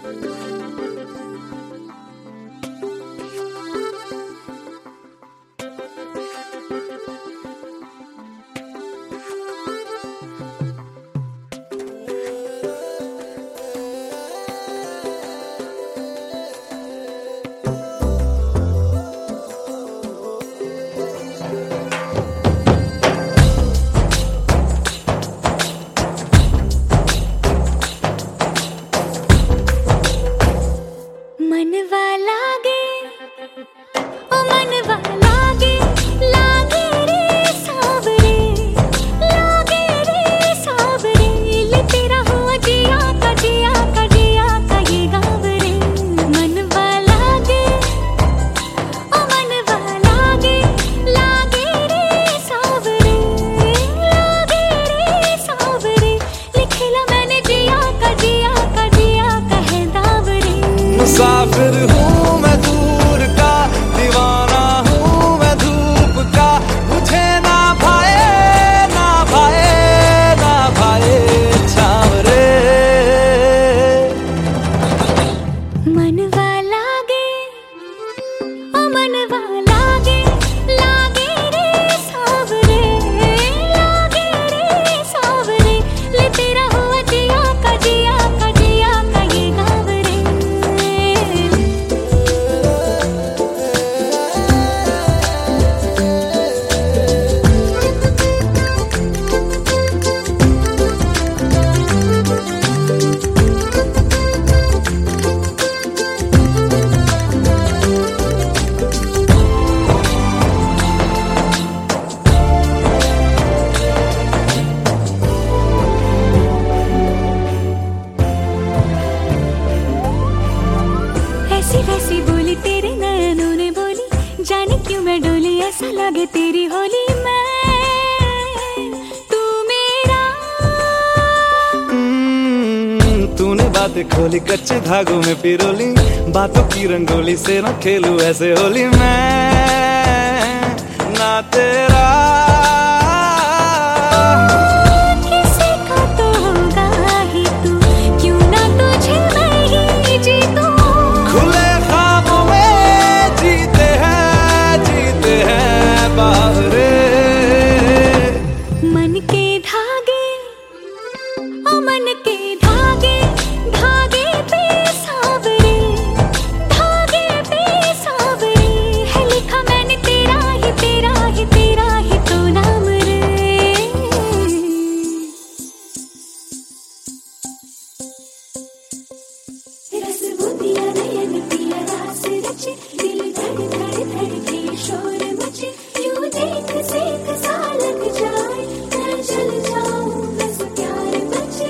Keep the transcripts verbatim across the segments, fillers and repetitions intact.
मुसाफिर हूँ मैं दूर का, दीवाना हूँ मैं धूप का, मुझे ना भाए ना भाए ना भाए छावरे। मनवा लागे ओ मनवा लागे, लागे रे सावरे, लागे रे सावरे, ले तेरा हुआ जिया का जिया का जिया का ये गाँव रे। ऐसी वैसी बोली तेरे नयनों ने बोली, जाने क्यों मैं डोली, ऐसा लगे तेरी होली मैं तू मेरा। हम्म, तूने बातें खोली कच्चे धागों में पिरोली, बातों की रंगोली से न खेलूं ऐसे होली मैं ना तेरा। किसी का तो होगा ही तू, क्यों ना तुझे मैं ही जीतूं। खुले ख्वाबों में जीते हैं जीते हैं बावरे। मन के धागे ओ मन के धागे, धागे पे सावरे, धागे पे सावरे, है लिखा मैंने तेरा ही तेरा ही तेरा ही तो नाम रे। रस बुंदिया नयन पिया रास रचे, दिल धड़ धड़ धड़के शोर मचे, यूं देख सेक सा लग जाए, मैं चल जाऊं बस प्यार बचे।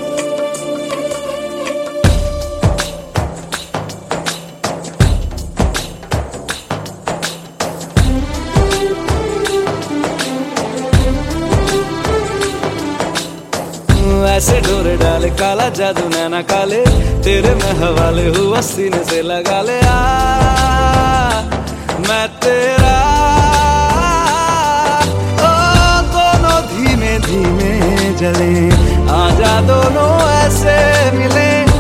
ऐसे डोरे डाले काला जादू नैना काले, तेरे में हवाले हुआ सीने से लगा ले आ मैं तेरा। ओ दोनों धीमे धीमे जले, आजा दोनों ऐसे मिले।